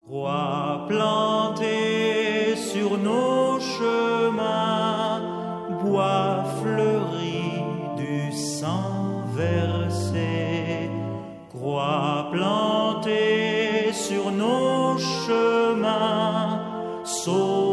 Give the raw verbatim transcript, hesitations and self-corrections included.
Croix plantée sur nos chemins, bois fleuri du sang versé. Croix plantée sur nos chemins, sauve